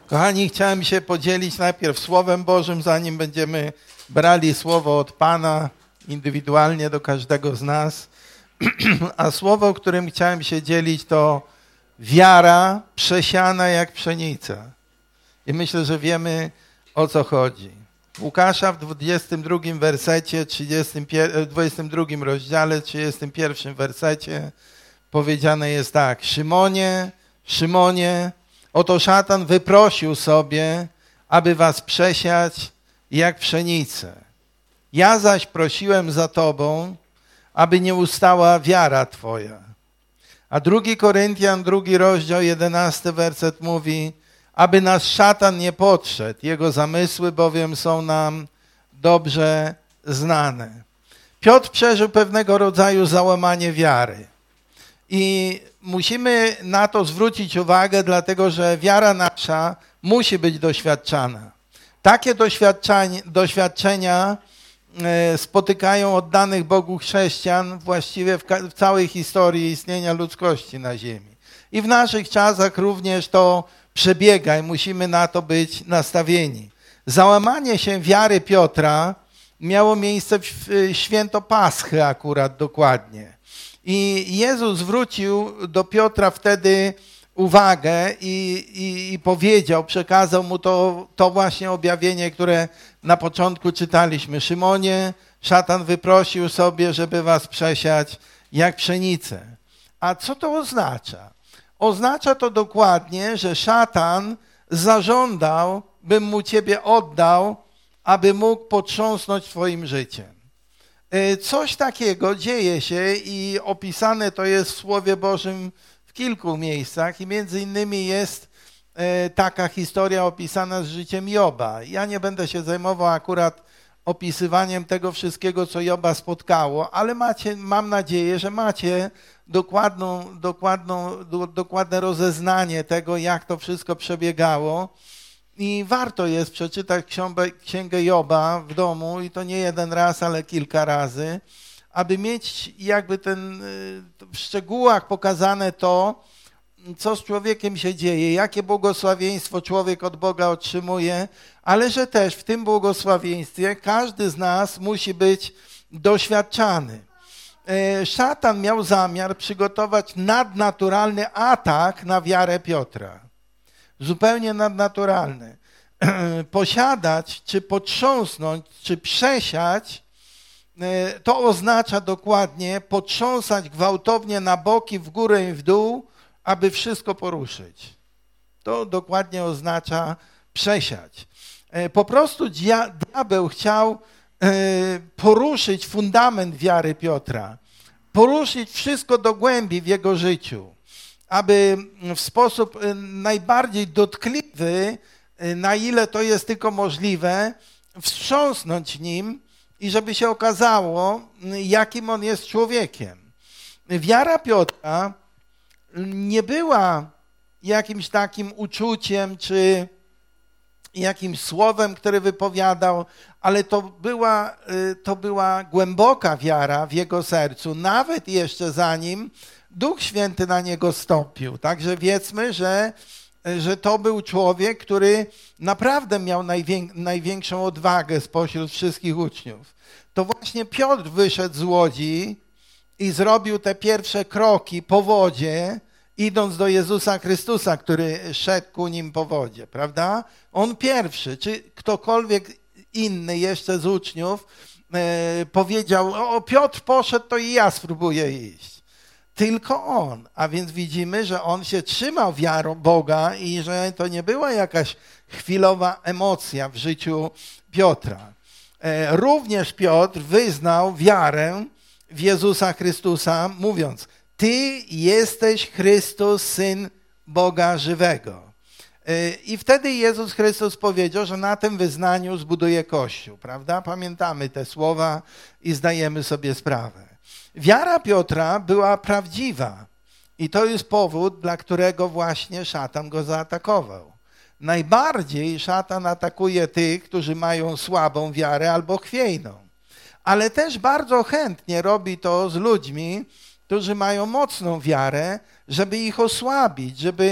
Kochani, chciałem się podzielić najpierw Słowem Bożym, zanim będziemy brali Słowo od Pana indywidualnie do każdego z nas. A Słowo, którym chciałem się dzielić, to wiara przesiana jak pszenica. I myślę, że wiemy, o co chodzi. Łukasza w 22 wersecie, 22 rozdziale, 31 wersecie powiedziane jest tak: Szymonie, Szymonie, oto szatan wyprosił sobie, aby was przesiać jak pszenicę. Ja zaś prosiłem za tobą, aby nie ustała wiara twoja. A 2 Koryntian, 2 rozdział, 11 werset mówi: aby nas szatan nie podszedł, jego zamysły bowiem są nam dobrze znane. Piotr przeżył pewnego rodzaju załamanie wiary. I musimy na to zwrócić uwagę, dlatego że wiara nasza musi być doświadczana. Takie doświadczenia spotykają oddanych Bogu chrześcijan właściwie w całej historii istnienia ludzkości na ziemi. I w naszych czasach również to przebiega i musimy na to być nastawieni. Załamanie się wiary Piotra miało miejsce w święto Paschy akurat dokładnie. I Jezus zwrócił do Piotra wtedy uwagę i powiedział, przekazał mu to właśnie objawienie, które na początku czytaliśmy. Szymonie, szatan wyprosił sobie, żeby was przesiać jak pszenicę. A co to oznacza? Oznacza to dokładnie, że szatan zażądał, bym mu ciebie oddał, aby mógł potrząsnąć twoim życiem. Coś takiego dzieje się i opisane to jest w Słowie Bożym w kilku miejscach i między innymi jest taka historia opisana z życiem Joba. Ja nie będę się zajmował akurat opisywaniem tego wszystkiego, co Joba spotkało, ale mam nadzieję, że macie dokładne rozeznanie tego, jak to wszystko przebiegało. I warto jest przeczytać księgę Joba w domu i to nie jeden raz, ale kilka razy, aby mieć jakby w szczegółach pokazane to, co z człowiekiem się dzieje, jakie błogosławieństwo człowiek od Boga otrzymuje, ale że też w tym błogosławieństwie każdy z nas musi być doświadczany. Szatan miał zamiar przygotować nadnaturalny atak na wiarę Piotra. Zupełnie nadnaturalny. Posiadać, czy potrząsnąć, czy przesiać, to oznacza dokładnie potrząsać gwałtownie na boki, w górę i w dół, aby wszystko poruszyć. To dokładnie oznacza przesiać. Po prostu diabeł chciał poruszyć fundament wiary Piotra, poruszyć wszystko do głębi w jego życiu, aby w sposób najbardziej dotkliwy, na ile to jest tylko możliwe, wstrząsnąć nim i żeby się okazało, jakim on jest człowiekiem. Wiara Piotra nie była jakimś takim uczuciem czy jakimś słowem, które wypowiadał, ale to była głęboka wiara w jego sercu, nawet jeszcze zanim Duch Święty na niego stąpił. Także wiedzmy, że to był człowiek, który naprawdę miał największą odwagę spośród wszystkich uczniów. To właśnie Piotr wyszedł z łodzi i zrobił te pierwsze kroki po wodzie, idąc do Jezusa Chrystusa, który szedł ku nim po wodzie, prawda? On pierwszy, czy ktokolwiek inny jeszcze z uczniów powiedział: o, Piotr poszedł, to i ja spróbuję iść. Tylko on, a więc widzimy, że on się trzymał wiarą Boga i że to nie była jakaś chwilowa emocja w życiu Piotra. Również Piotr wyznał wiarę w Jezusa Chrystusa, mówiąc: Ty jesteś Chrystus, Syn Boga żywego. I wtedy Jezus Chrystus powiedział, że na tym wyznaniu zbuduje Kościół, prawda? Pamiętamy te słowa i zdajemy sobie sprawę. Wiara Piotra była prawdziwa i to jest powód, dla którego właśnie szatan go zaatakował. Najbardziej szatan atakuje tych, którzy mają słabą wiarę albo chwiejną, ale też bardzo chętnie robi to z ludźmi, którzy mają mocną wiarę, żeby ich osłabić,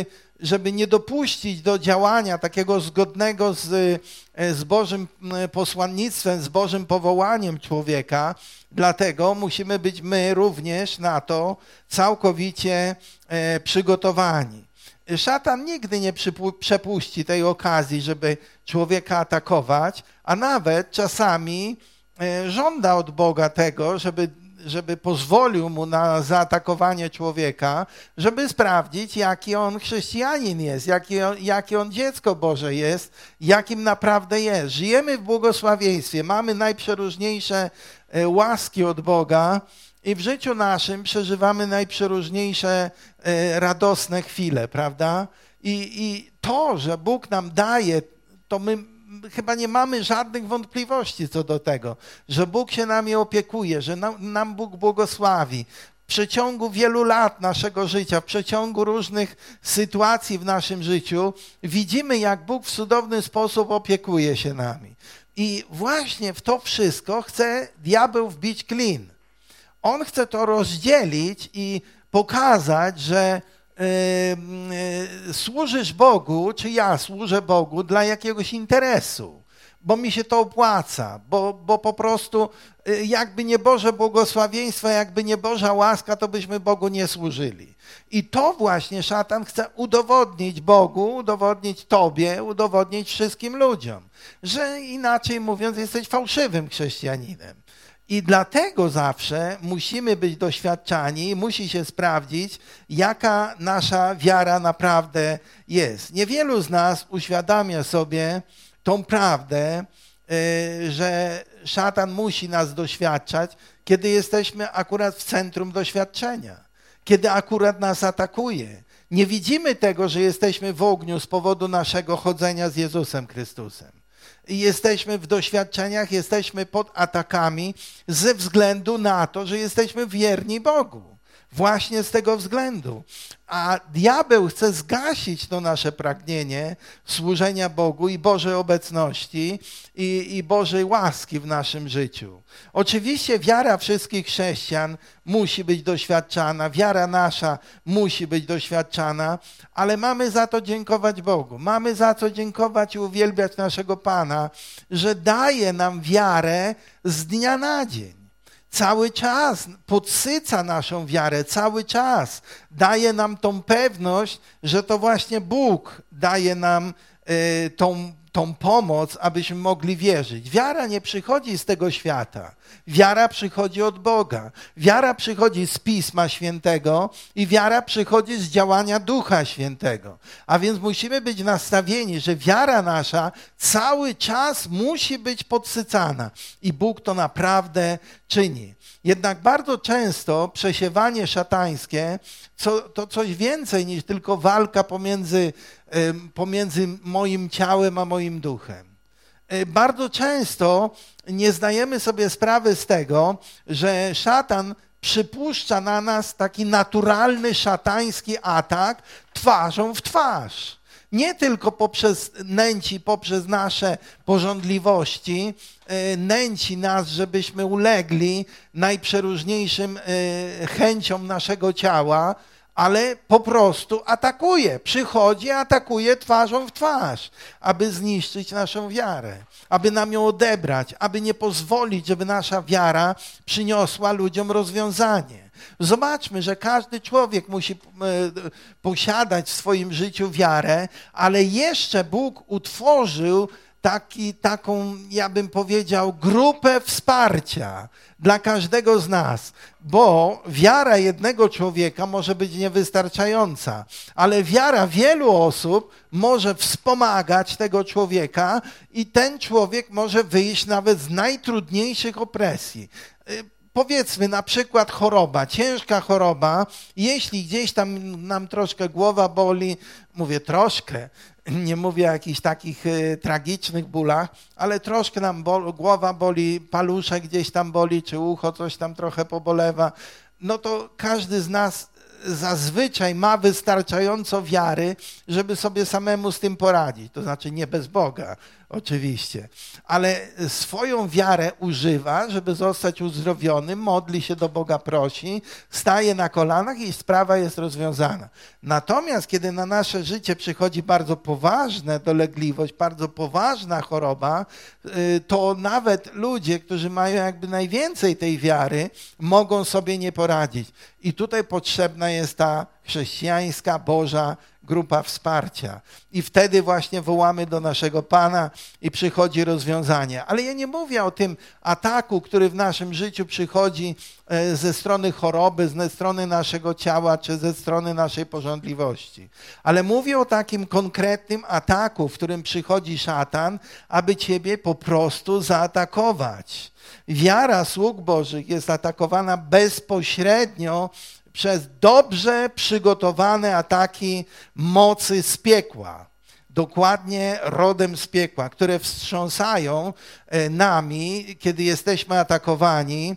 żeby nie dopuścić do działania takiego zgodnego z Bożym posłannictwem, z Bożym powołaniem człowieka, dlatego musimy być my również na to całkowicie przygotowani. Szatan nigdy nie przepuści tej okazji, żeby człowieka atakować, a nawet czasami żąda od Boga tego, żeby pozwolił mu na zaatakowanie człowieka, żeby sprawdzić, jaki on chrześcijanin jest, jakie on dziecko Boże jest, jakim naprawdę jest. Żyjemy w błogosławieństwie, mamy najprzeróżniejsze łaski od Boga i w życiu naszym przeżywamy najprzeróżniejsze radosne chwile, prawda? I to, że Bóg nam daje, to my chyba nie mamy żadnych wątpliwości co do tego, że Bóg się nami opiekuje, że nam Bóg błogosławi. W przeciągu wielu lat naszego życia, w przeciągu różnych sytuacji w naszym życiu widzimy, jak Bóg w cudowny sposób opiekuje się nami. I właśnie w to wszystko chce diabeł wbić klin. On chce to rozdzielić i pokazać, że służysz Bogu, czy ja służę Bogu dla jakiegoś interesu, bo mi się to opłaca, bo po prostu jakby nie Boże błogosławieństwo, jakby nie Boża łaska, to byśmy Bogu nie służyli. I to właśnie szatan chce udowodnić Bogu, udowodnić Tobie, udowodnić wszystkim ludziom, że inaczej mówiąc jesteś fałszywym chrześcijaninem. I dlatego zawsze musimy być doświadczani, musi się sprawdzić, jaka nasza wiara naprawdę jest. Niewielu z nas uświadamia sobie tą prawdę, że szatan musi nas doświadczać, kiedy jesteśmy akurat w centrum doświadczenia, kiedy akurat nas atakuje. Nie widzimy tego, że jesteśmy w ogniu z powodu naszego chodzenia z Jezusem Chrystusem. I jesteśmy w doświadczeniach, jesteśmy pod atakami ze względu na to, że jesteśmy wierni Bogu. Właśnie z tego względu. A diabeł chce zgasić to nasze pragnienie służenia Bogu i Bożej obecności i Bożej łaski w naszym życiu. Oczywiście wiara wszystkich chrześcijan musi być doświadczana, wiara nasza musi być doświadczana, ale mamy za to dziękować Bogu. Mamy za co dziękować i uwielbiać naszego Pana, że daje nam wiarę z dnia na dzień. Cały czas podsyca naszą wiarę, cały czas daje nam tą pewność, że to właśnie Bóg daje nam tą pomoc, abyśmy mogli wierzyć. Wiara nie przychodzi z tego świata. Wiara przychodzi od Boga. Wiara przychodzi z Pisma Świętego i wiara przychodzi z działania Ducha Świętego. A więc musimy być nastawieni, że wiara nasza cały czas musi być podsycana. I Bóg to naprawdę czyni. Jednak bardzo często przesiewanie szatańskie to coś więcej niż tylko walka pomiędzy moim ciałem a moim duchem. Bardzo często nie zdajemy sobie sprawy z tego, że szatan przypuszcza na nas taki naturalny szatański atak twarzą w twarz. Nie tylko poprzez nęci, poprzez nasze pożądliwości, nęci nas, żebyśmy ulegli najprzeróżniejszym chęciom naszego ciała, ale po prostu atakuje, przychodzi, atakuje twarzą w twarz, aby zniszczyć naszą wiarę, aby nam ją odebrać, aby nie pozwolić, żeby nasza wiara przyniosła ludziom rozwiązanie. Zobaczmy, że każdy człowiek musi posiadać w swoim życiu wiarę, ale jeszcze Bóg utworzył taką, ja bym powiedział, grupę wsparcia dla każdego z nas, bo wiara jednego człowieka może być niewystarczająca, ale wiara wielu osób może wspomagać tego człowieka i ten człowiek może wyjść nawet z najtrudniejszych opresji. Powiedzmy na przykład choroba, ciężka choroba, jeśli gdzieś tam nam troszkę głowa boli, mówię troszkę, nie mówię o jakichś takich tragicznych bólach, ale troszkę nam głowa boli, paluszek gdzieś tam boli, czy ucho coś tam trochę pobolewa, no to każdy z nas zazwyczaj ma wystarczająco wiary, żeby sobie samemu z tym poradzić. To znaczy nie bez Boga, oczywiście. Ale swoją wiarę używa, żeby zostać uzdrowionym, modli się do Boga, prosi, staje na kolanach i sprawa jest rozwiązana. Natomiast kiedy na nasze życie przychodzi bardzo poważna dolegliwość, bardzo poważna choroba, to nawet ludzie, którzy mają jakby najwięcej tej wiary, mogą sobie nie poradzić. I tutaj potrzebna jest ta chrześcijańska, Boża grupa wsparcia. I wtedy właśnie wołamy do naszego Pana i przychodzi rozwiązanie. Ale ja nie mówię o tym ataku, który w naszym życiu przychodzi ze strony choroby, ze strony naszego ciała, czy ze strony naszej pożądliwości. Ale mówię o takim konkretnym ataku, w którym przychodzi szatan, aby ciebie po prostu zaatakować. Wiara sług Bożych jest atakowana bezpośrednio przez dobrze przygotowane ataki mocy z piekła, dokładnie rodem z piekła, które wstrząsają nami, kiedy jesteśmy atakowani,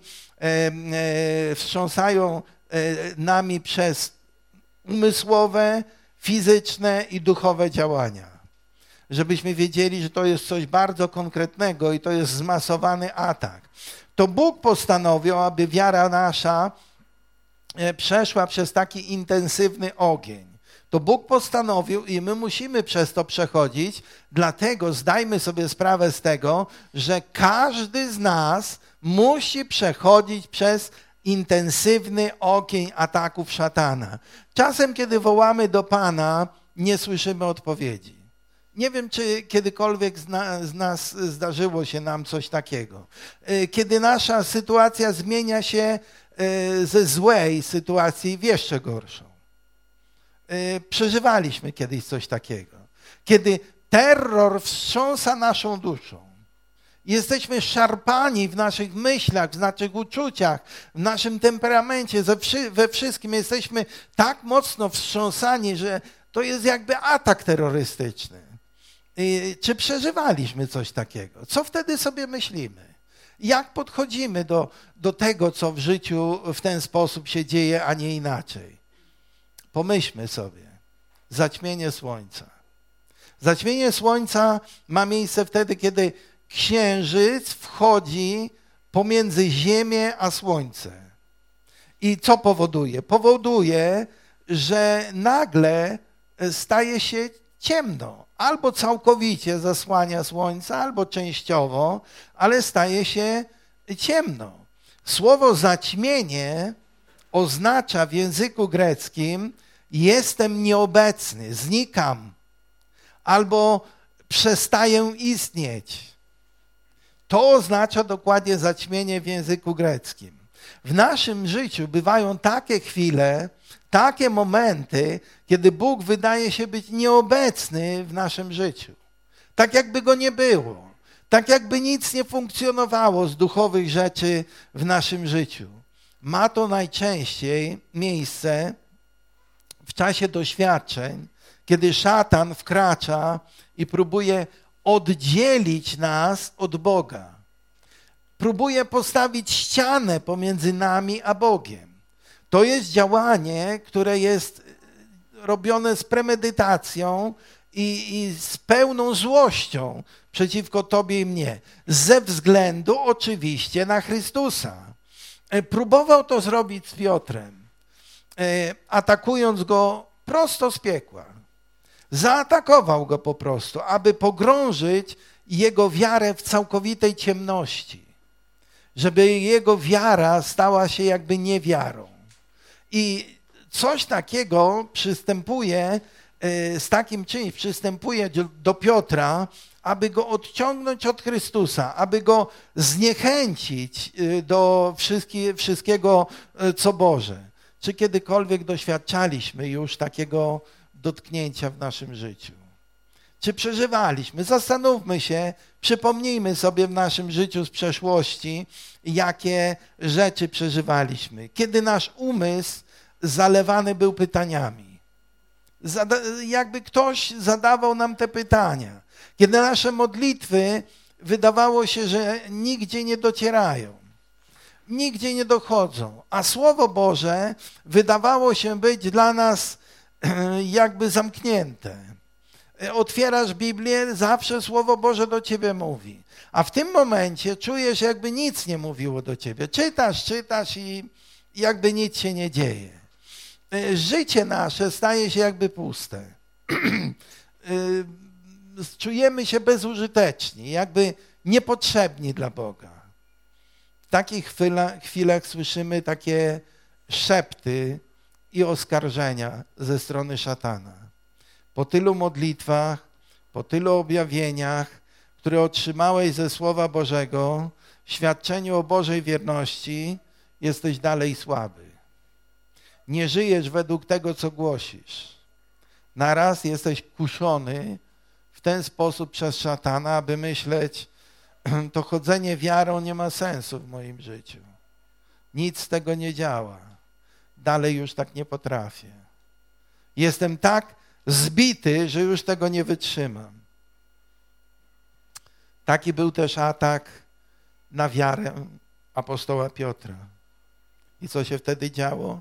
wstrząsają nami przez umysłowe, fizyczne i duchowe działania. Żebyśmy wiedzieli, że to jest coś bardzo konkretnego i to jest zmasowany atak. To Bóg postanowił, aby wiara nasza przeszła przez taki intensywny ogień. To Bóg postanowił i my musimy przez to przechodzić, dlatego zdajmy sobie sprawę z tego, że każdy z nas musi przechodzić przez intensywny ogień ataków szatana. Czasem, kiedy wołamy do Pana, nie słyszymy odpowiedzi. Nie wiem, czy kiedykolwiek z nas zdarzyło się nam coś takiego. Kiedy nasza sytuacja zmienia się ze złej sytuacji w jeszcze gorszą. Przeżywaliśmy kiedyś coś takiego. Kiedy terror wstrząsa naszą duszą. Jesteśmy szarpani w naszych myślach, w naszych uczuciach, w naszym temperamencie, we wszystkim jesteśmy tak mocno wstrząsani, że to jest jakby atak terrorystyczny. Czy przeżywaliśmy coś takiego? Co wtedy sobie myślimy? Jak podchodzimy do tego, co w życiu w ten sposób się dzieje, a nie inaczej? Pomyślmy sobie. Zaćmienie słońca. Zaćmienie słońca ma miejsce wtedy, kiedy księżyc wchodzi pomiędzy Ziemię a Słońce. I co powoduje? Powoduje, że nagle staje się ciemno. Albo całkowicie zasłania słońce, albo częściowo, ale staje się ciemno. Słowo zaćmienie oznacza w języku greckim jestem nieobecny, znikam, albo przestaję istnieć. To oznacza dokładnie zaćmienie w języku greckim. W naszym życiu bywają takie chwile, takie momenty, kiedy Bóg wydaje się być nieobecny w naszym życiu. Tak jakby Go nie było. Tak jakby nic nie funkcjonowało z duchowych rzeczy w naszym życiu. Ma to najczęściej miejsce w czasie doświadczeń, kiedy szatan wkracza i próbuje oddzielić nas od Boga. Próbuje postawić ścianę pomiędzy nami a Bogiem. To jest działanie, które jest robione z premedytacją i z pełną złością przeciwko Tobie i mnie. Ze względu oczywiście na Chrystusa. Próbował to zrobić z Piotrem, atakując go prosto z piekła. Zaatakował go po prostu, aby pogrążyć jego wiarę w całkowitej ciemności. Żeby jego wiara stała się jakby niewiarą. I coś takiego przystępuje, z takim czymś przystępuje do Piotra, aby go odciągnąć od Chrystusa, aby go zniechęcić do wszystkiego, co Boże. Czy kiedykolwiek doświadczaliśmy już takiego dotknięcia w naszym życiu? Czy przeżywaliśmy? Zastanówmy się, przypomnijmy sobie w naszym życiu z przeszłości, jakie rzeczy przeżywaliśmy. Kiedy nasz umysł zalewany był pytaniami. Jakby ktoś zadawał nam te pytania. Kiedy nasze modlitwy wydawało się, że nigdzie nie docierają. nigdzie nie dochodzą. A Słowo Boże wydawało się być dla nas jakby zamknięte. Otwierasz Biblię, zawsze Słowo Boże do ciebie mówi. A w tym momencie czujesz, jakby nic nie mówiło do ciebie. Czytasz i jakby nic się nie dzieje. Życie nasze staje się jakby puste. Czujemy się bezużyteczni, jakby niepotrzebni dla Boga. W takich chwilach słyszymy takie szepty i oskarżenia ze strony szatana. Po tylu modlitwach, po tylu objawieniach, które otrzymałeś ze Słowa Bożego, w świadczeniu o Bożej wierności, jesteś dalej słaby. Nie żyjesz według tego, co głosisz. Naraz jesteś kuszony w ten sposób przez szatana, aby myśleć, to chodzenie wiarą nie ma sensu w moim życiu. Nic z tego nie działa. Dalej już tak nie potrafię. Jestem tak zbity, że już tego nie wytrzymam. Taki był też atak na wiarę apostoła Piotra. I co się wtedy działo?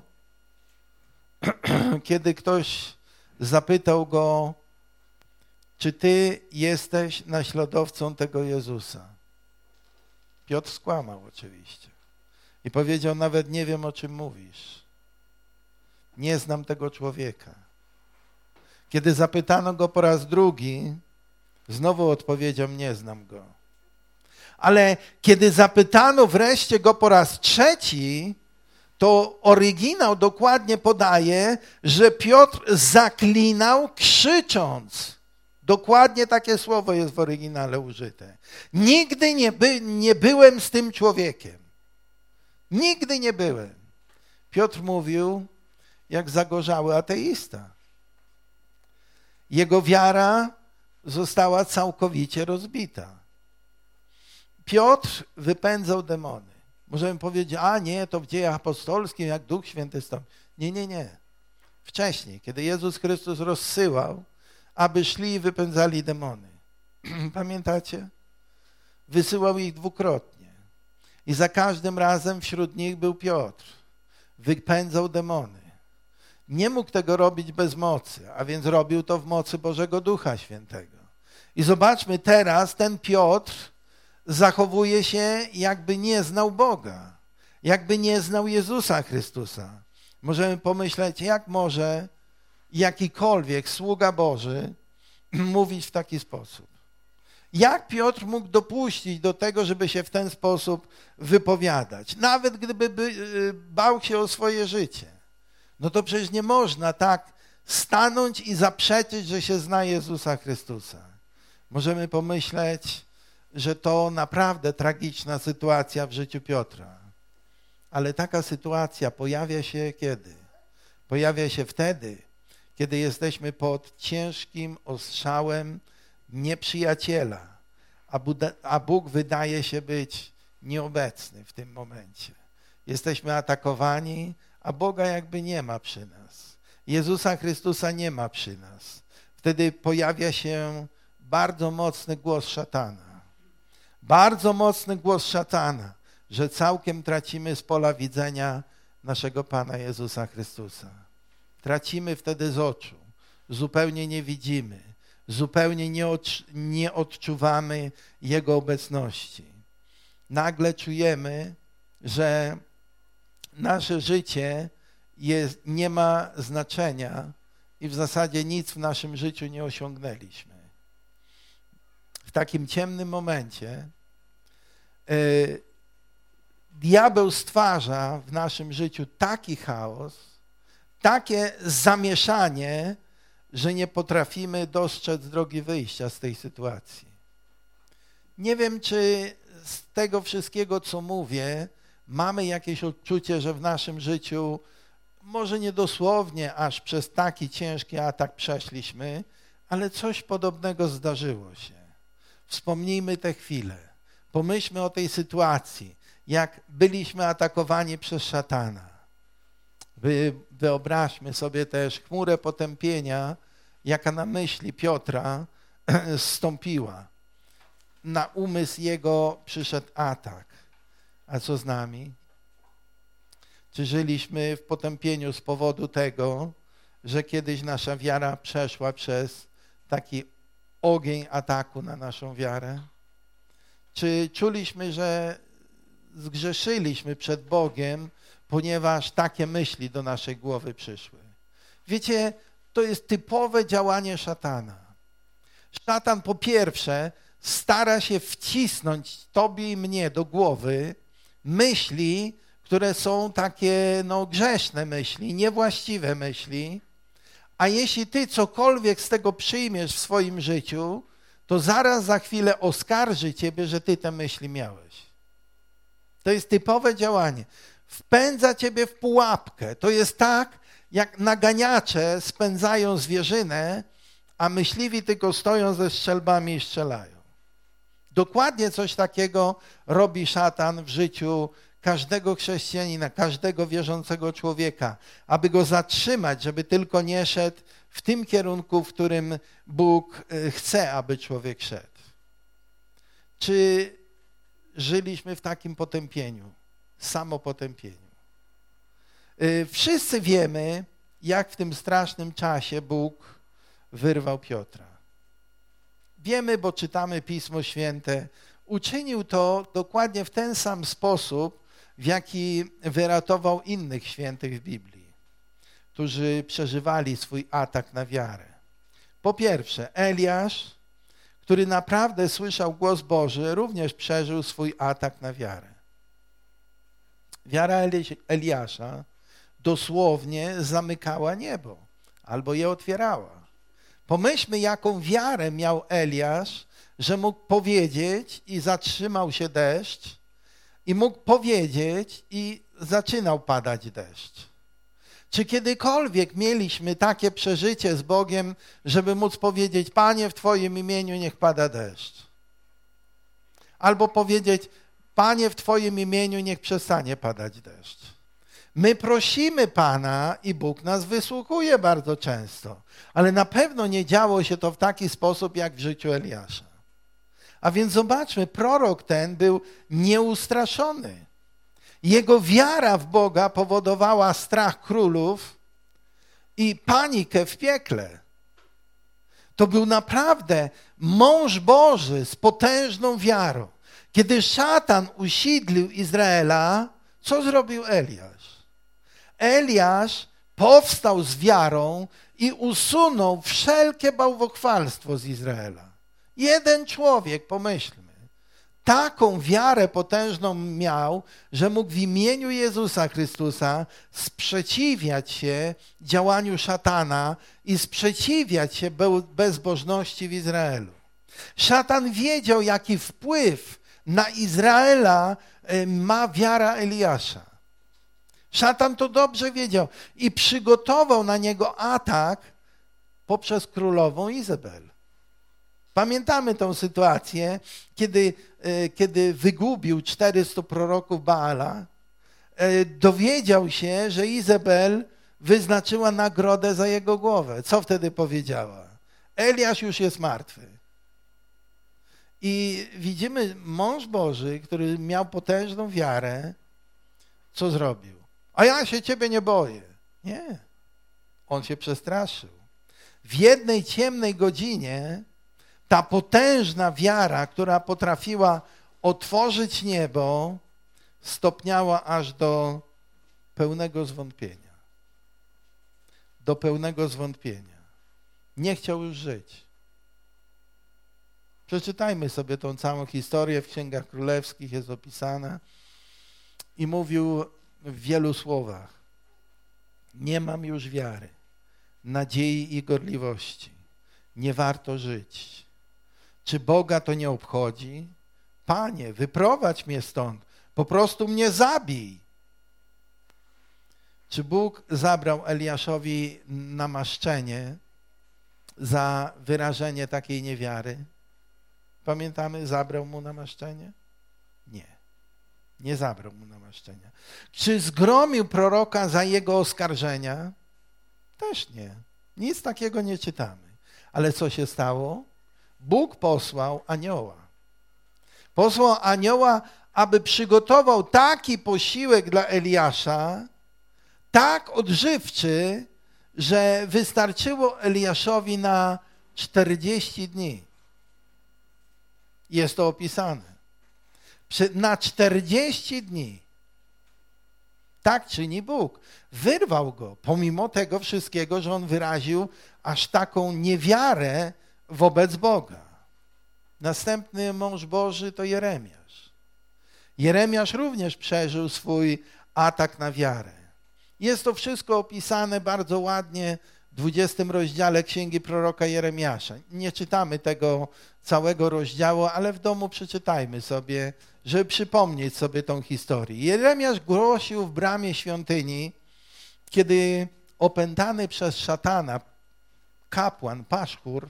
Kiedy ktoś zapytał go, czy ty jesteś naśladowcą tego Jezusa? Piotr skłamał oczywiście. I powiedział, nawet nie wiem, o czym mówisz. Nie znam tego człowieka. Kiedy zapytano go po raz drugi, znowu odpowiedział, nie znam go. Ale kiedy zapytano wreszcie go po raz trzeci, to oryginał dokładnie podaje, że Piotr zaklinał krzycząc. Dokładnie takie słowo jest w oryginale użyte. Nigdy nie byłem z tym człowiekiem. Nigdy nie byłem. Piotr mówił jak zagorzały ateista. Jego wiara została całkowicie rozbita. Piotr wypędzał demony. Możemy powiedzieć, a nie, to w Dziejach Apostolskich, jak Duch Święty stał. Nie. Wcześniej, kiedy Jezus Chrystus rozsyłał, aby szli i wypędzali demony. Pamiętacie? Wysyłał ich dwukrotnie. I za każdym razem wśród nich był Piotr. Wypędzał demony. Nie mógł tego robić bez mocy, a więc robił to w mocy Bożego Ducha Świętego. I zobaczmy teraz, ten Piotr zachowuje się, jakby nie znał Boga, jakby nie znał Jezusa Chrystusa. Możemy pomyśleć, jak może jakikolwiek sługa Boży mówić w taki sposób. Jak Piotr mógł dopuścić do tego, żeby się w ten sposób wypowiadać, nawet gdyby bał się o swoje życie. No to przecież nie można tak stanąć i zaprzeczyć, że się zna Jezusa Chrystusa. Możemy pomyśleć, że to naprawdę tragiczna sytuacja w życiu Piotra. Ale taka sytuacja pojawia się kiedy? Pojawia się wtedy, kiedy jesteśmy pod ciężkim ostrzałem nieprzyjaciela, a Bóg wydaje się być nieobecny w tym momencie. Jesteśmy atakowani, a Boga jakby nie ma przy nas. Jezusa Chrystusa nie ma przy nas. Wtedy pojawia się bardzo mocny głos szatana. Bardzo mocny głos szatana, że całkiem tracimy z pola widzenia naszego Pana Jezusa Chrystusa. Tracimy wtedy z oczu, zupełnie nie widzimy, zupełnie nie odczuwamy Jego obecności. Nagle czujemy, że nasze życie nie ma znaczenia i w zasadzie nic w naszym życiu nie osiągnęliśmy. W takim ciemnym momencie diabeł stwarza w naszym życiu taki chaos, takie zamieszanie, że nie potrafimy dostrzec drogi wyjścia z tej sytuacji. Nie wiem, czy z tego wszystkiego, co mówię, mamy jakieś odczucie, że w naszym życiu, może nie dosłownie aż przez taki ciężki atak przeszliśmy, ale coś podobnego zdarzyło się. Wspomnijmy te chwile. Pomyślmy o tej sytuacji, jak byliśmy atakowani przez szatana. Wyobraźmy sobie też chmurę potępienia, jaka na myśli Piotra zstąpiła. Na umysł jego przyszedł atak. A co z nami? Czy żyliśmy w potępieniu z powodu tego, że kiedyś nasza wiara przeszła przez taki ogień ataku na naszą wiarę? Czy czuliśmy, że zgrzeszyliśmy przed Bogiem, ponieważ takie myśli do naszej głowy przyszły? Wiecie, to jest typowe działanie szatana. Szatan po pierwsze stara się wcisnąć tobie i mnie do głowy myśli, które są takie grzeszne myśli, niewłaściwe myśli, a jeśli ty cokolwiek z tego przyjmiesz w swoim życiu, to zaraz za chwilę oskarży ciebie, że ty te myśli miałeś. To jest typowe działanie. Wpędza ciebie w pułapkę. To jest tak, jak naganiacze spędzają zwierzynę, a myśliwi tylko stoją ze strzelbami i strzelają. Dokładnie coś takiego robi szatan w życiu każdego chrześcijanina, każdego wierzącego człowieka, aby go zatrzymać, żeby tylko nie szedł w tym kierunku, w którym Bóg chce, aby człowiek szedł. Czy żyliśmy w takim potępieniu, samopotępieniu? Wszyscy wiemy, jak w tym strasznym czasie Bóg wyrwał Piotra. Wiemy, bo czytamy Pismo Święte. Uczynił to dokładnie w ten sam sposób, w jaki wyratował innych świętych w Biblii, którzy przeżywali swój atak na wiarę. Po pierwsze, Eliasz, który naprawdę słyszał głos Boży, również przeżył swój atak na wiarę. Wiara Eliasza dosłownie zamykała niebo albo je otwierała. Pomyślmy, jaką wiarę miał Eliasz, że mógł powiedzieć i zatrzymał się deszcz i mógł powiedzieć i zaczynał padać deszcz. Czy kiedykolwiek mieliśmy takie przeżycie z Bogiem, żeby móc powiedzieć: Panie, w Twoim imieniu niech pada deszcz? Albo powiedzieć: Panie, w Twoim imieniu niech przestanie padać deszcz. My prosimy Pana i Bóg nas wysłuchuje bardzo często, ale na pewno nie działo się to w taki sposób, jak w życiu Eliasza. A więc zobaczmy, prorok ten był nieustraszony. Jego wiara w Boga powodowała strach królów i panikę w piekle. To był naprawdę mąż Boży z potężną wiarą. Kiedy szatan usidlił Izraela, co zrobił Eliasz? Eliasz powstał z wiarą i usunął wszelkie bałwochwalstwo z Izraela. Jeden człowiek, pomyślmy, taką wiarę potężną miał, że mógł w imieniu Jezusa Chrystusa sprzeciwiać się działaniu szatana i sprzeciwiać się bezbożności w Izraelu. Szatan wiedział, jaki wpływ na Izraela ma wiara Eliasza. Szatan to dobrze wiedział i przygotował na niego atak poprzez królową Izabel. Pamiętamy tę sytuację, kiedy wygubił 400 proroków Baala, dowiedział się, że Izabel wyznaczyła nagrodę za jego głowę. Co wtedy powiedziała? Eliasz już jest martwy. I widzimy, mąż Boży, który miał potężną wiarę, co zrobił? A ja się ciebie nie boję. Nie. On się przestraszył. W jednej ciemnej godzinie ta potężna wiara, która potrafiła otworzyć niebo, stopniała aż do pełnego zwątpienia. Do pełnego zwątpienia. Nie chciał już żyć. Przeczytajmy sobie tą całą historię, w Księgach Królewskich jest opisana i mówił w wielu słowach: nie mam już wiary, nadziei i gorliwości. Nie warto żyć. Czy Boga to nie obchodzi? Panie, wyprowadź mnie stąd. Po prostu mnie zabij. Czy Bóg zabrał Eliaszowi namaszczenie za wyrażenie takiej niewiary? Pamiętamy, zabrał mu namaszczenie? Nie. Nie zabrał mu namaszczenia. Czy zgromił proroka za jego oskarżenia? Też nie. Nic takiego nie czytamy. Ale co się stało? Bóg posłał anioła. Posłał anioła, aby przygotował taki posiłek dla Eliasza, tak odżywczy, że wystarczyło Eliaszowi na 40 dni. Jest to opisane. Na 40 dni. Tak czyni Bóg. Wyrwał go, pomimo tego wszystkiego, że on wyraził aż taką niewiarę wobec Boga. Następny mąż Boży to Jeremiasz. Jeremiasz również przeżył swój atak na wiarę. Jest to wszystko opisane bardzo ładnie w 20 rozdziale Księgi proroka Jeremiasza. Nie czytamy tego całego rozdziału, ale w domu przeczytajmy sobie, żeby przypomnieć sobie tą historię. Jeremiasz głosił w bramie świątyni, kiedy opętany przez szatana kapłan Paszhur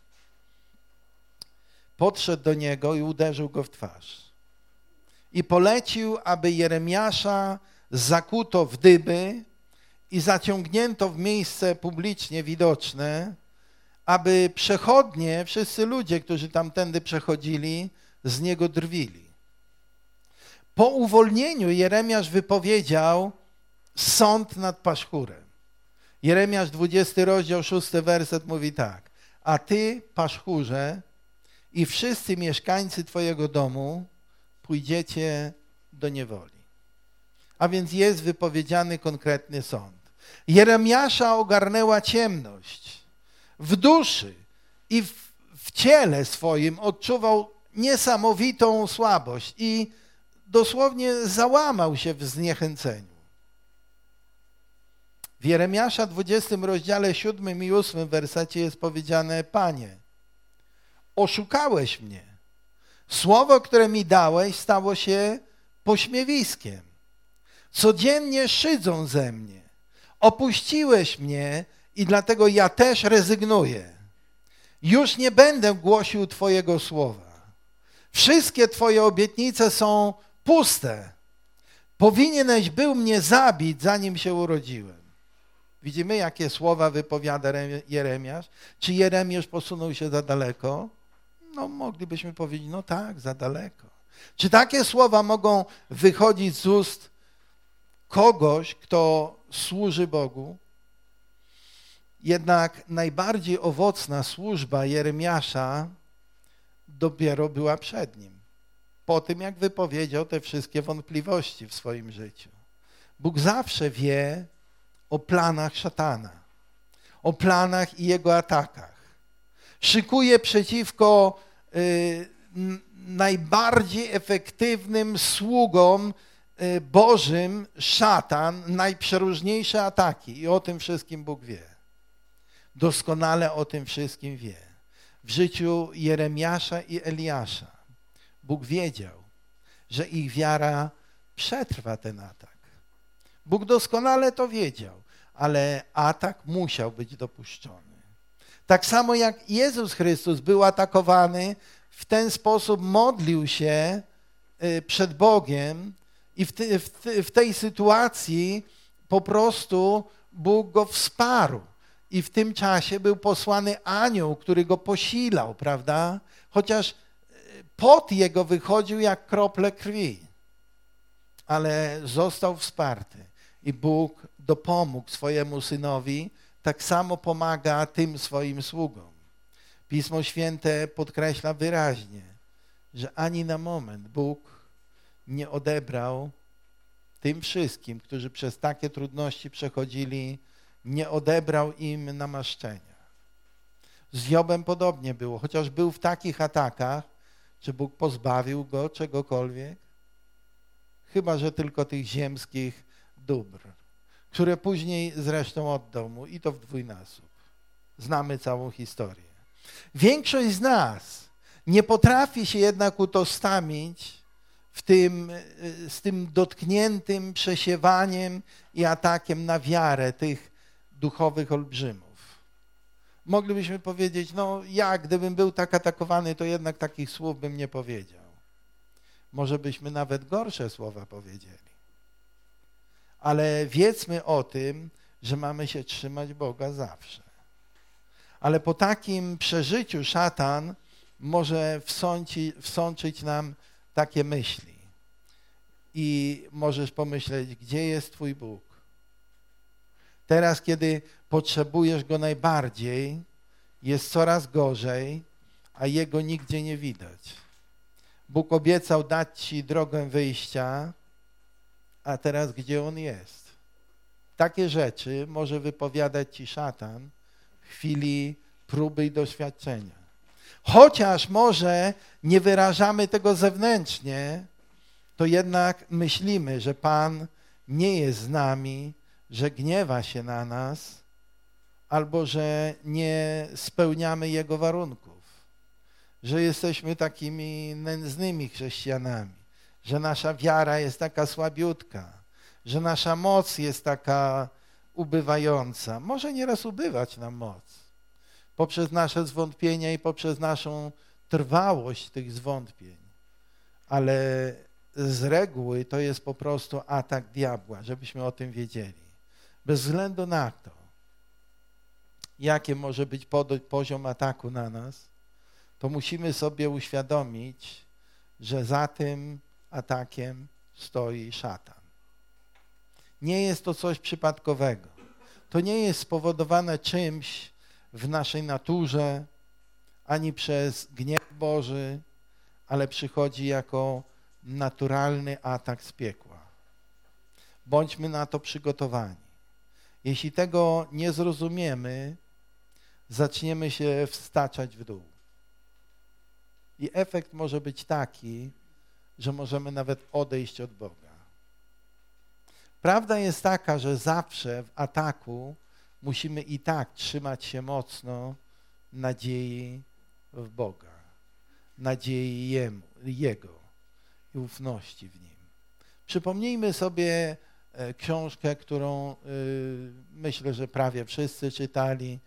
podszedł do niego i uderzył go w twarz. I polecił, aby Jeremiasza zakuto w dyby i zaciągnięto w miejsce publicznie widoczne, aby przechodnie, wszyscy ludzie, którzy tamtędy przechodzili, z niego drwili. Po uwolnieniu Jeremiasz wypowiedział sąd nad Paszhurem. Jeremiasz 20 rozdział 6 werset mówi tak: a ty, Paszhurze, i wszyscy mieszkańcy twojego domu pójdziecie do niewoli. A więc jest wypowiedziany konkretny sąd. Jeremiasza ogarnęła ciemność. W duszy i w ciele swoim odczuwał niesamowitą słabość i dosłownie załamał się w zniechęceniu. W Jeremiasza 20 rozdziale 7 i 8 wersecie jest powiedziane: Panie, oszukałeś mnie. Słowo, które mi dałeś, stało się pośmiewiskiem. Codziennie szydzą ze mnie. Opuściłeś mnie i dlatego ja też rezygnuję. Już nie będę głosił Twojego słowa. Wszystkie Twoje obietnice są puste. Powinieneś był mnie zabić, zanim się urodziłem. Widzimy, jakie słowa wypowiada Jeremiasz? Czy Jeremiasz posunął się za daleko? No, moglibyśmy powiedzieć, no tak, za daleko. Czy takie słowa mogą wychodzić z ust kogoś, kto służy Bogu? Jednak najbardziej owocna służba Jeremiasza dopiero była przed nim. Po tym, jak wypowiedział te wszystkie wątpliwości w swoim życiu. Bóg zawsze wie o planach szatana, o planach i jego atakach. Szykuje przeciwko najbardziej efektywnym sługom Bożym szatan najprzeróżniejsze ataki i o tym wszystkim Bóg wie. Doskonale o tym wszystkim wie. W życiu Jeremiasza i Eliasza Bóg wiedział, że ich wiara przetrwa ten atak. Bóg doskonale to wiedział, ale atak musiał być dopuszczony. Tak samo jak Jezus Chrystus był atakowany, w ten sposób modlił się przed Bogiem i w tej sytuacji po prostu Bóg go wsparł. I w tym czasie był posłany anioł, który go posilał, prawda? Chociaż pot jego wychodził jak krople krwi. Ale został wsparty. I Bóg dopomógł swojemu synowi, tak samo pomaga tym swoim sługom. Pismo Święte podkreśla wyraźnie, że ani na moment Bóg nie odebrał tym wszystkim, którzy przez takie trudności przechodzili, nie odebrał im namaszczenia. Z Jobem podobnie było, chociaż był w takich atakach, czy Bóg pozbawił go czegokolwiek? Chyba że tylko tych ziemskich dóbr, które później zresztą oddał mu i to w dwójnasób. Znamy całą historię. Większość z nas nie potrafi się jednak utożsamić z tym dotkniętym przesiewaniem i atakiem na wiarę tych duchowych olbrzymów. Moglibyśmy powiedzieć, no ja gdybym był tak atakowany, to jednak takich słów bym nie powiedział. Może byśmy nawet gorsze słowa powiedzieli. Ale wiedzmy o tym, że mamy się trzymać Boga zawsze. Ale po takim przeżyciu szatan może wsączyć nam takie myśli. I możesz pomyśleć, gdzie jest Twój Bóg? Teraz, kiedy potrzebujesz Go najbardziej, jest coraz gorzej, a Jego nigdzie nie widać. Bóg obiecał dać ci drogę wyjścia, a teraz gdzie On jest? Takie rzeczy może wypowiadać ci szatan w chwili próby i doświadczenia. Chociaż może nie wyrażamy tego zewnętrznie, to jednak myślimy, że Pan nie jest z nami, że gniewa się na nas, albo że nie spełniamy Jego warunków, że jesteśmy takimi nędznymi chrześcijanami, że nasza wiara jest taka słabiutka, że nasza moc jest taka ubywająca. Może nieraz ubywać nam moc poprzez nasze zwątpienia i poprzez naszą trwałość tych zwątpień, ale z reguły to jest po prostu atak diabła, żebyśmy o tym wiedzieli. Bez względu na to, jaki może być poziom ataku na nas, to musimy sobie uświadomić, że za tym atakiem stoi szatan. Nie jest to coś przypadkowego. To nie jest spowodowane czymś w naszej naturze, ani przez gniew Boży, ale przychodzi jako naturalny atak z piekła. Bądźmy na to przygotowani. Jeśli tego nie zrozumiemy, zaczniemy się wstaczać w dół. I efekt może być taki, że możemy nawet odejść od Boga. Prawda jest taka, że zawsze w ataku musimy i tak trzymać się mocno nadziei w Boga, nadziei Jego i ufności w Nim. Przypomnijmy sobie książkę, którą myślę, że prawie wszyscy czytali,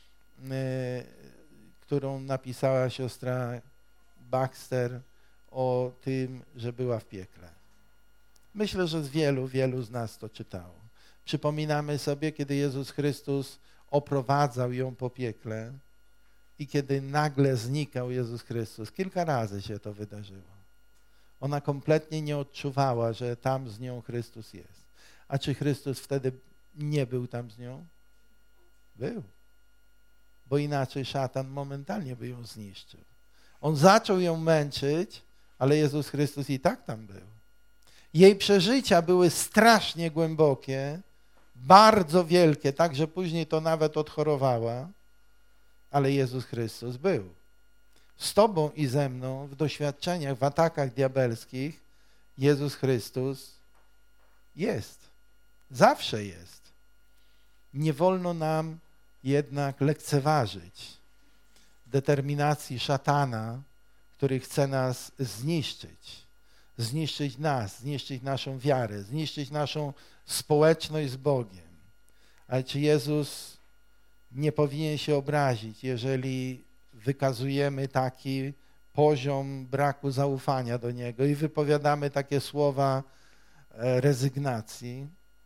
którą napisała siostra Baxter o tym, że była w piekle. Myślę, że wielu z nas to czytało. Przypominamy sobie, kiedy Jezus Chrystus oprowadzał ją po piekle i kiedy nagle znikał Jezus Chrystus. Kilka razy się to wydarzyło. Ona kompletnie nie odczuwała, że tam z nią Chrystus jest. A czy Chrystus wtedy nie był tam z nią? Był. Bo inaczej szatan momentalnie by ją zniszczył. On zaczął ją męczyć, ale Jezus Chrystus i tak tam był. Jej przeżycia były strasznie głębokie, bardzo wielkie, tak że później to nawet odchorowała, ale Jezus Chrystus był. Z tobą i ze mną w doświadczeniach, w atakach diabelskich Jezus Chrystus jest. Zawsze jest. Nie wolno nam jednak lekceważyć determinacji szatana, który chce nas zniszczyć. Zniszczyć nas, zniszczyć naszą wiarę, zniszczyć naszą społeczność z Bogiem. Ale czy Jezus nie powinien się obrazić, jeżeli wykazujemy taki poziom braku zaufania do Niego i wypowiadamy takie słowa rezygnacji?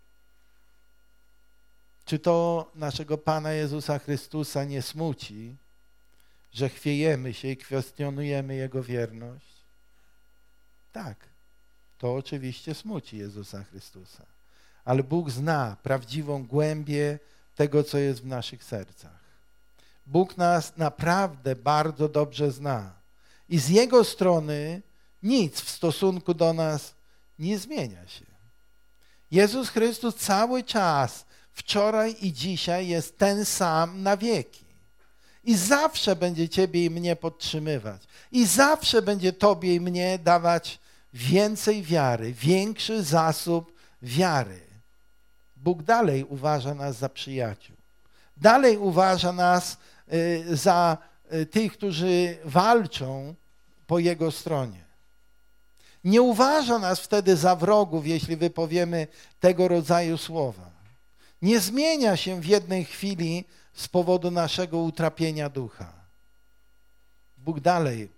Czy to naszego Pana Jezusa Chrystusa nie smuci, że chwiejemy się i kwestionujemy Jego wierność? Tak, to oczywiście smuci Jezusa Chrystusa. Ale Bóg zna prawdziwą głębię tego, co jest w naszych sercach. Bóg nas naprawdę bardzo dobrze zna. I z Jego strony nic w stosunku do nas nie zmienia się. Jezus Chrystus cały czas, wczoraj i dzisiaj jest ten sam na wieki. I zawsze będzie ciebie i mnie podtrzymywać. I zawsze będzie tobie i mnie dawać więcej wiary, większy zasób wiary. Bóg dalej uważa nas za przyjaciół. Dalej uważa nas za tych, którzy walczą po Jego stronie. Nie uważa nas wtedy za wrogów, jeśli wypowiemy tego rodzaju słowa. Nie zmienia się w jednej chwili z powodu naszego utrapienia ducha. Bóg dalej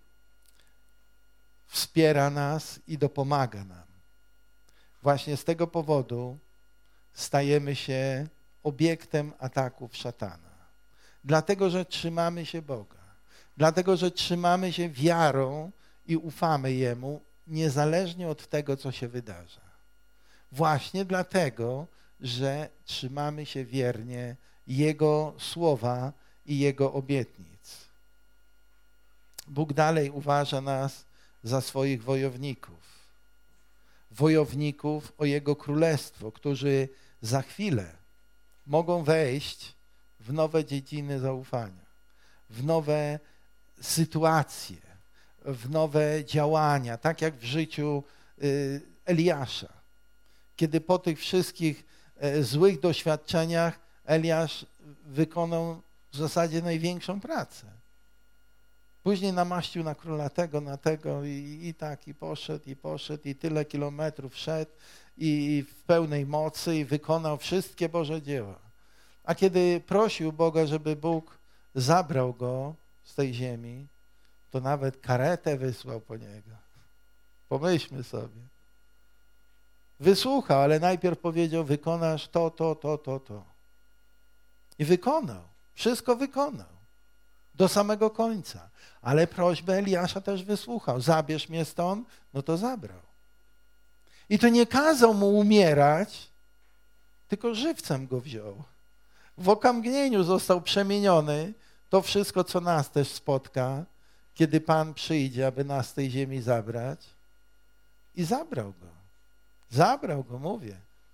wspiera nas i dopomaga nam. Właśnie z tego powodu stajemy się obiektem ataków szatana. Dlatego, że trzymamy się Boga. Dlatego, że trzymamy się wiarą i ufamy Jemu, niezależnie od tego, co się wydarza. Właśnie dlatego, że trzymamy się wiernie Jego słowa i Jego obietnic. Bóg dalej uważa nas za swoich wojowników. Wojowników o Jego królestwo, którzy za chwilę mogą wejść w nowe dziedziny zaufania, w nowe sytuacje, w nowe działania, tak jak w życiu Eliasza. Kiedy po tych wszystkich złych doświadczeniach Eliasz wykonał w zasadzie największą pracę. Później namaścił na króla tego, na tego i poszedł i tyle kilometrów szedł i w pełnej mocy i wykonał wszystkie Boże dzieła. A kiedy prosił Boga, żeby Bóg zabrał go z tej ziemi, to nawet karetę wysłał po niego. Pomyślmy sobie. Wysłuchał, ale najpierw powiedział, wykonasz to. I wykonał. Wszystko wykonał. Do samego końca. Ale prośbę Eliasza też wysłuchał. Zabierz mnie stąd, no to zabrał. I to nie kazał mu umierać, tylko żywcem go wziął. W okamgnieniu został przemieniony. To wszystko, co nas też spotka, kiedy Pan przyjdzie, aby nas z tej ziemi zabrać. I zabrał go. Zabrał go, mówię.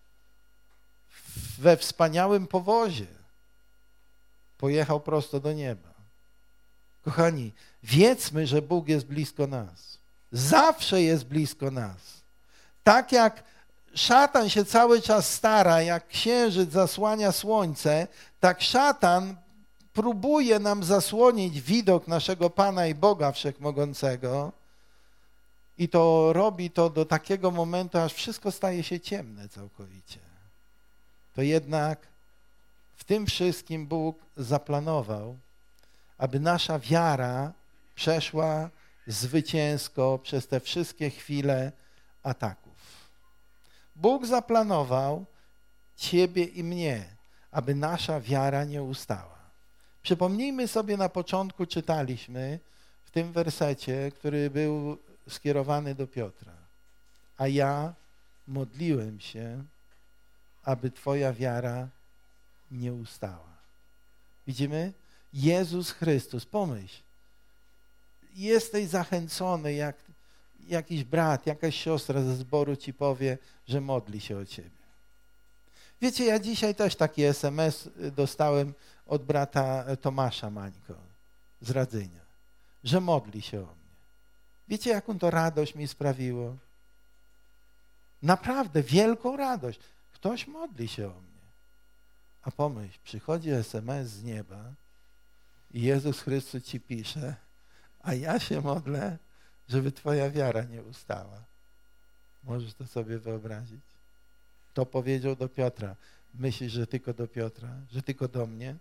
We wspaniałym powozie. Pojechał prosto do nieba. Kochani, wiedzmy, że Bóg jest blisko nas. Zawsze jest blisko nas. Tak jak szatan się cały czas stara, jak księżyc zasłania słońce, tak szatan próbuje nam zasłonić widok naszego Pana i Boga Wszechmogącego i to robi to do takiego momentu, aż wszystko staje się ciemne całkowicie. To jednak w tym wszystkim Bóg zaplanował, aby nasza wiara przeszła zwycięsko przez te wszystkie chwile ataków. Bóg zaplanował ciebie i mnie, aby nasza wiara nie ustała. Przypomnijmy sobie, na początku czytaliśmy w tym wersecie, który był skierowany do Piotra. A ja modliłem się, aby twoja wiara nie ustała. Widzimy? Jezus Chrystus, pomyśl, jesteś zachęcony, jak jakiś brat, jakaś siostra ze zboru ci powie, że modli się o ciebie. Wiecie, ja dzisiaj też taki SMS dostałem od brata Tomasza Mańko z Radzynia, że modli się o mnie. Wiecie, jaką to radość mi sprawiło? Naprawdę wielką radość. Ktoś modli się o mnie. A pomyśl, przychodzi SMS z nieba i Jezus Chrystus ci pisze, a ja się modlę, żeby twoja wiara nie ustała. Możesz to sobie wyobrazić? To powiedział do Piotra. Myślisz, że tylko do Piotra? Że tylko do mnie?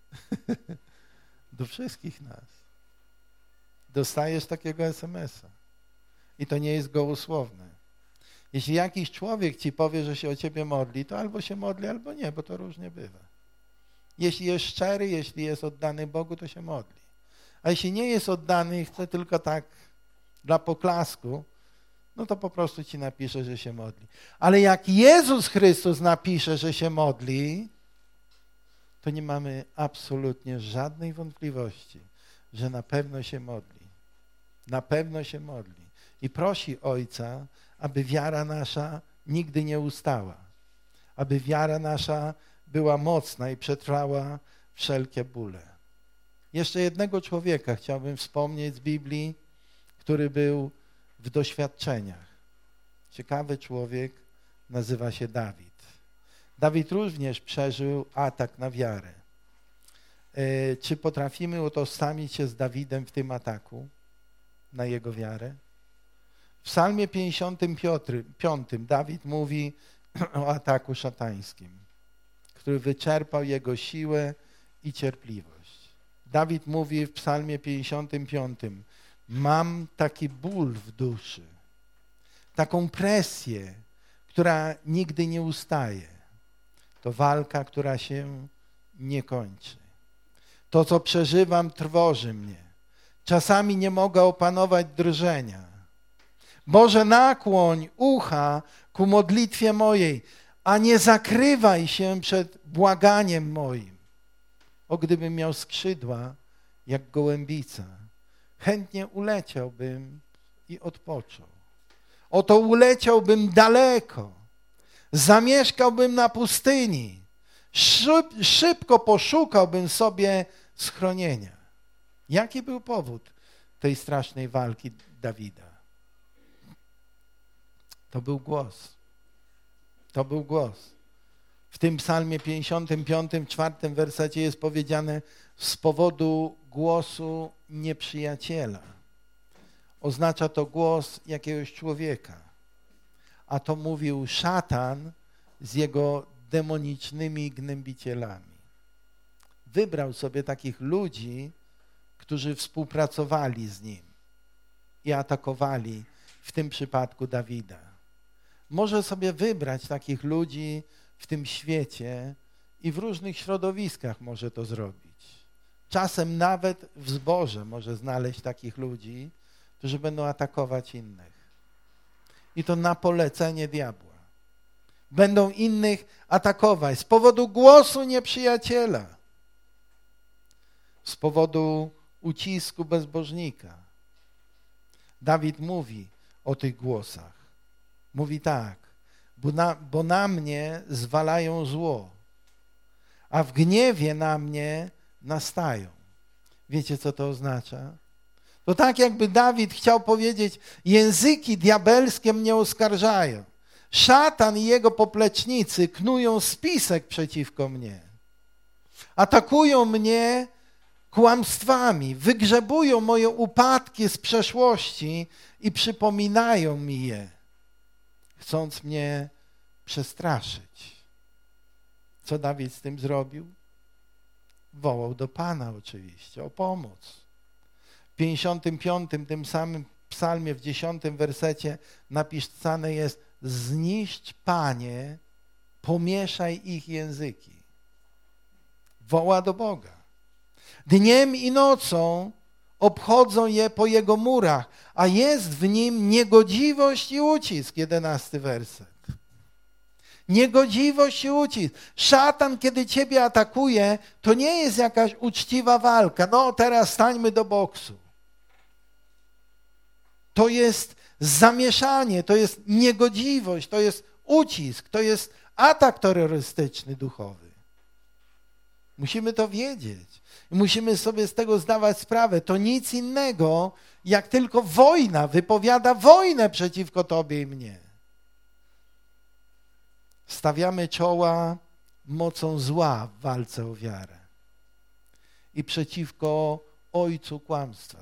Do wszystkich nas. Dostajesz takiego SMS-a. I to nie jest gołosłowne. Jeśli jakiś człowiek ci powie, że się o ciebie modli, to albo się modli, albo nie, bo to różnie bywa. Jeśli jest szczery, jeśli jest oddany Bogu, to się modli. A jeśli nie jest oddany i chce tylko tak dla poklasku, no to po prostu ci napisze, że się modli. Ale jak Jezus Chrystus napisze, że się modli, to nie mamy absolutnie żadnej wątpliwości, że na pewno się modli. Na pewno się modli. I prosi Ojca, aby wiara nasza nigdy nie ustała. Aby wiara nasza była mocna i przetrwała wszelkie bóle. Jeszcze jednego człowieka chciałbym wspomnieć z Biblii, który był w doświadczeniach. Ciekawy człowiek, nazywa się Dawid. Dawid również przeżył atak na wiarę. Czy potrafimy utożsamić się z Dawidem w tym ataku na jego wiarę? W Psalmie 55 Dawid mówi o ataku szatańskim, który wyczerpał jego siłę i cierpliwość. Dawid mówi w Psalmie 55: mam taki ból w duszy, taką presję, która nigdy nie ustaje. To walka, która się nie kończy. To, co przeżywam, trwoży mnie. Czasami nie mogę opanować drżenia. Boże, nakłoń ucha ku modlitwie mojej. a nie zakrywaj się przed błaganiem moim. O, gdybym miał skrzydła jak gołębica, chętnie uleciałbym i odpoczął. Oto uleciałbym daleko, zamieszkałbym na pustyni, szybko poszukałbym sobie schronienia. Jaki był powód tej strasznej walki Dawida? To był głos. To był głos. W tym psalmie 55, 4 wersecie jest powiedziane: z powodu głosu nieprzyjaciela. Oznacza to głos jakiegoś człowieka. A to mówił szatan z jego demonicznymi gnębicielami. Wybrał sobie takich ludzi, którzy współpracowali z nim i atakowali w tym przypadku Dawida. Może sobie wybrać takich ludzi w tym świecie i w różnych środowiskach może to zrobić. Czasem nawet w zborze może znaleźć takich ludzi, którzy będą atakować innych. I to na polecenie diabła. Będą innych atakować z powodu głosu nieprzyjaciela, z powodu ucisku bezbożnika. Dawid mówi o tych głosach. Mówi tak: bo na mnie zwalają zło, a w gniewie na mnie nastają. Wiecie, co to oznacza? To tak, jakby Dawid chciał powiedzieć: języki diabelskie mnie oskarżają. Szatan i jego poplecznicy knują spisek przeciwko mnie. Atakują mnie kłamstwami, wygrzebują moje upadki z przeszłości i przypominają mi je, chcąc mnie przestraszyć. Co Dawid z tym zrobił? Wołał do Pana oczywiście o pomoc. W 55, tym samym psalmie, w 10 wersecie napisane jest: zniszcz, Panie, pomieszaj ich języki. Woła do Boga. Dniem i nocą obchodzą je po jego murach, a jest w nim niegodziwość i ucisk. 11 werset. Niegodziwość i ucisk. Szatan, kiedy ciebie atakuje, to nie jest jakaś uczciwa walka. No, teraz stańmy do boksu. To jest zamieszanie, to jest niegodziwość, to jest ucisk, to jest atak terrorystyczny duchowy. Musimy to wiedzieć. Musimy sobie z tego zdawać sprawę. To nic innego, jak tylko wojna, wypowiada wojnę przeciwko tobie i mnie. Stawiamy czoła mocą zła w walce o wiarę i przeciwko ojcu kłamstwa.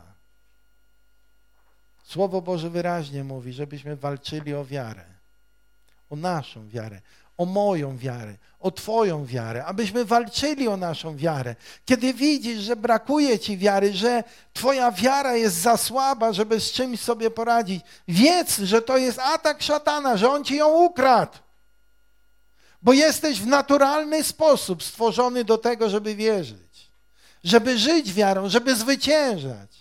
Słowo Boże wyraźnie mówi, żebyśmy walczyli o wiarę, o naszą wiarę, o moją wiarę, o twoją wiarę, abyśmy walczyli o naszą wiarę. Kiedy widzisz, że brakuje ci wiary, że twoja wiara jest za słaba, żeby z czymś sobie poradzić, wiedz, że to jest atak szatana, że on ci ją ukradł. Bo jesteś w naturalny sposób stworzony do tego, żeby wierzyć, żeby żyć wiarą, żeby zwyciężać.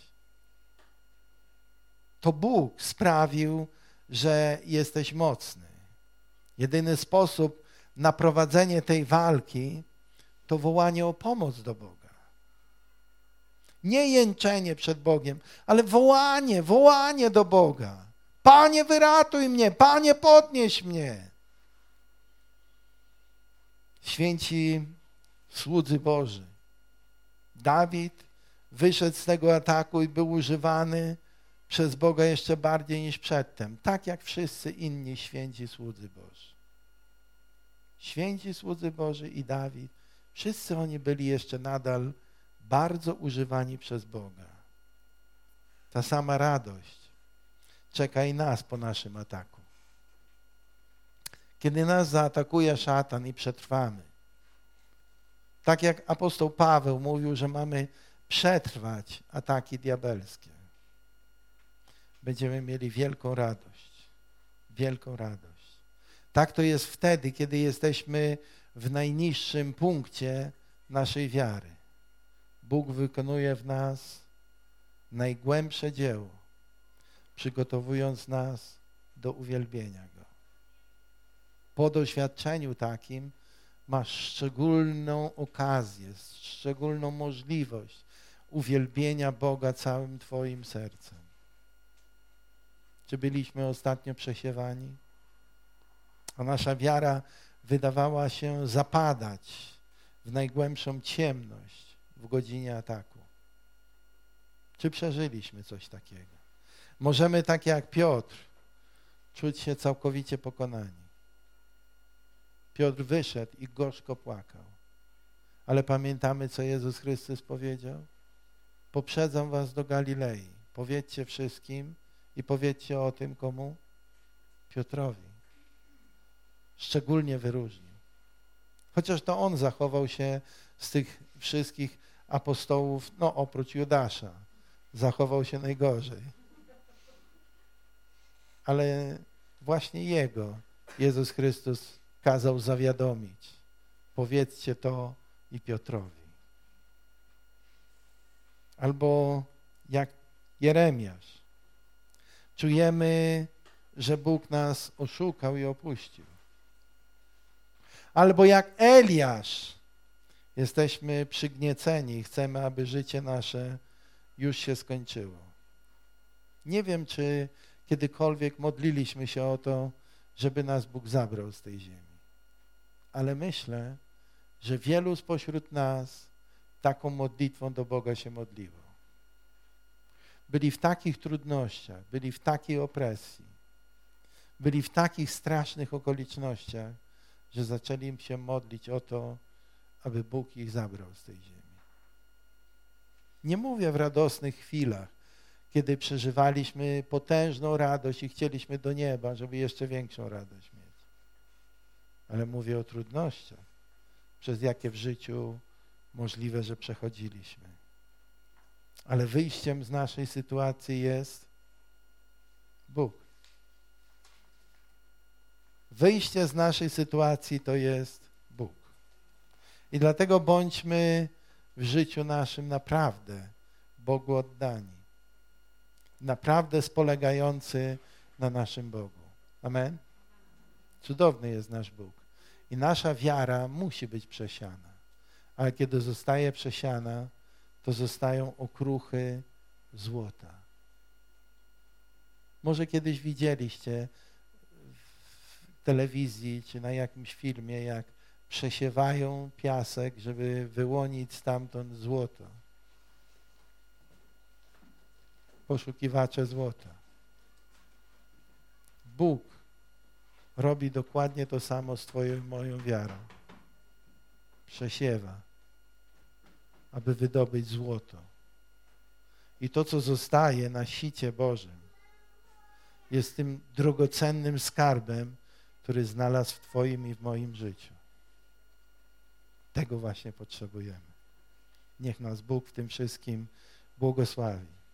To Bóg sprawił, że jesteś mocny. Jedyny sposób na prowadzenie tej walki to wołanie o pomoc do Boga. Nie jęczenie przed Bogiem, ale wołanie do Boga. Panie, wyratuj mnie, Panie, podnieś mnie. Święci słudzy Boży. Dawid wyszedł z tego ataku i był używany przez Boga jeszcze bardziej niż przedtem, tak jak wszyscy inni święci słudzy Boży. Święci słudzy Boży i Dawid, wszyscy oni byli jeszcze nadal bardzo używani przez Boga. Ta sama radość czeka i nas po naszym ataku. Kiedy nas zaatakuje szatan i przetrwamy, tak jak apostoł Paweł mówił, że mamy przetrwać ataki diabelskie, będziemy mieli wielką radość. Wielką radość. Tak to jest wtedy, kiedy jesteśmy w najniższym punkcie naszej wiary. Bóg wykonuje w nas najgłębsze dzieło, przygotowując nas do uwielbienia Go. po doświadczeniu takim masz szczególną okazję, szczególną możliwość uwielbienia Boga całym twoim sercem. Czy byliśmy ostatnio przesiewani? A nasza wiara wydawała się zapadać w najgłębszą ciemność w godzinie ataku. Czy przeżyliśmy coś takiego? Możemy, tak jak Piotr, czuć się całkowicie pokonani. Piotr wyszedł i gorzko płakał. Ale pamiętamy, co Jezus Chrystus powiedział? Poprzedzam was do Galilei. Powiedzcie wszystkim i powiedzcie o tym komu? Piotrowi. Szczególnie wyróżnił. Chociaż to on zachował się z tych wszystkich apostołów, no oprócz Judasza, zachował się najgorzej. Ale właśnie jego Jezus Chrystus kazał zawiadomić. Powiedzcie to i Piotrowi. Albo jak Jeremiasz. Czujemy, że Bóg nas oszukał i opuścił. Albo jak Eliasz. Jesteśmy przygnieceni i chcemy, aby życie nasze już się skończyło. Nie wiem, czy kiedykolwiek modliliśmy się o to, żeby nas Bóg zabrał z tej ziemi. Ale myślę, że wielu spośród nas taką modlitwą do Boga się modliło. Byli w takich trudnościach, byli w takiej opresji, byli w takich strasznych okolicznościach, że zaczęli się modlić o to, aby Bóg ich zabrał z tej ziemi. Nie mówię w radosnych chwilach, kiedy przeżywaliśmy potężną radość i chcieliśmy do nieba, żeby jeszcze większą radość mieć. Ale mówię o trudnościach, przez jakie w życiu możliwe, że przechodziliśmy. Ale wyjściem z naszej sytuacji jest Bóg. Wyjście z naszej sytuacji to jest Bóg. I dlatego bądźmy w życiu naszym naprawdę Bogu oddani. Naprawdę spolegający na naszym Bogu. Amen? Cudowny jest nasz Bóg. I nasza wiara musi być przesiana. Ale kiedy zostaje przesiana, to zostają okruchy złota. Może kiedyś widzieliście w telewizji czy na jakimś filmie, jak przesiewają piasek, żeby wyłonić stamtąd złoto. Poszukiwacze złota. Bóg robi dokładnie to samo z twoją i moją wiarą. Przesiewa, aby wydobyć złoto. I to, co zostaje na sicie Bożym, jest tym drogocennym skarbem, który znalazł w twoim i w moim życiu. Tego właśnie potrzebujemy. Niech nas Bóg w tym wszystkim błogosławi.